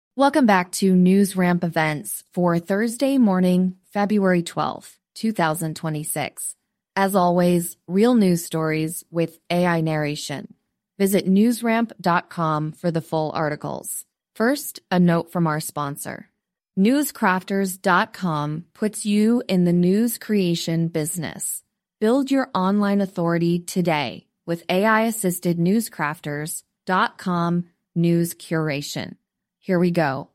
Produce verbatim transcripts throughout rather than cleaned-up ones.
Welcome back to News Ramp Events for Thursday morning, February twelfth, twenty twenty-six. As always, real news stories with A I narration. Visit newsramp dot com for the full articles. First, a note from our sponsor. newscrafters dot com puts you in the news creation business. Build your online authority today with A I-assisted newscrafters dot com news curation. Here we go.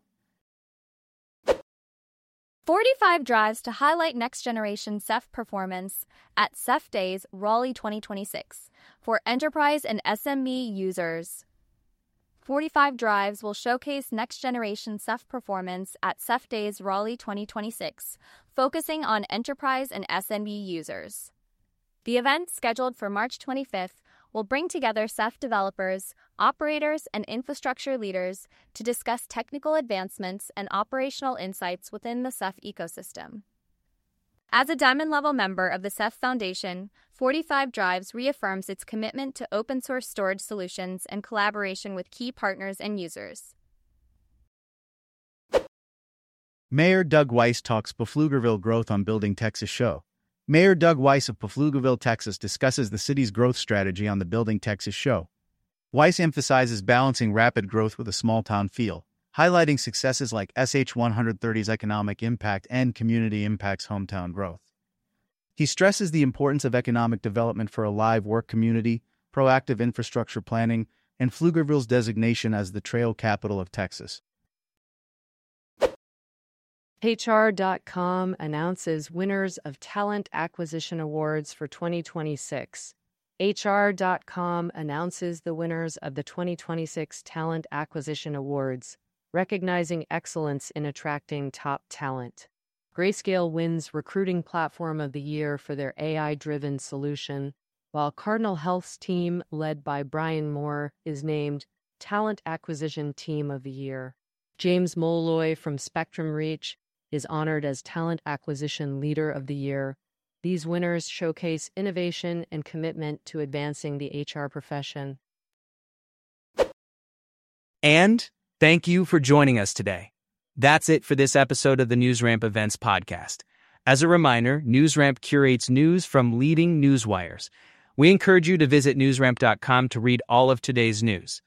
forty-five drives to highlight next-generation C E F performance at C E F Days Raleigh twenty twenty-six for enterprise and S M E users. forty-five drives will showcase next-generation C E F performance at C E F Days Raleigh twenty twenty-six, focusing on enterprise and S M E users. The event, scheduled for March twenty-fifth, will bring together C E F developers, operators, and infrastructure leaders to discuss technical advancements and operational insights within the C E F ecosystem. As a Diamond-level member of the C E F Foundation, forty-five Drives reaffirms its commitment to open-source storage solutions and collaboration with key partners and users. Mayor Doug Weiss talks Pflugerville growth on Building Texas show. Mayor Doug Weiss of Pflugerville, Texas, discusses the city's growth strategy on the Building Texas show. Weiss emphasizes balancing rapid growth with a small-town feel, highlighting successes like S H one thirty's economic impact and community impact's hometown growth. He stresses the importance of economic development for a live work community, proactive infrastructure planning, and Pflugerville's designation as the Trail Capital of Texas. H R dot com announces winners of Talent Acquisition Awards for twenty twenty-six. H R dot com announces the winners of the twenty twenty-six Talent Acquisition Awards, recognizing excellence in attracting top talent. Grayscale wins Recruiting Platform of the Year for their A I-driven solution, while Cardinal Health's team, led by Brian Moore, is named Talent Acquisition Team of the Year. James Molloy from Spectrum Reach is honored as Talent Acquisition Leader of the Year. These winners showcase innovation and commitment to advancing the H R profession. And thank you for joining us today. That's it for this episode of the NewsRamp Events podcast. As a reminder, NewsRamp curates news from leading news wires. We encourage you to visit newsramp dot com to read all of today's news.